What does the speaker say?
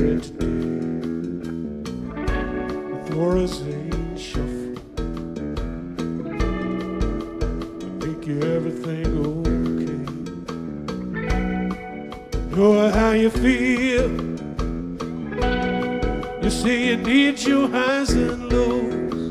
bread today. The Doris ain't shuffle. Make you everything okay. Know how you feel. You say you need your highs and lows.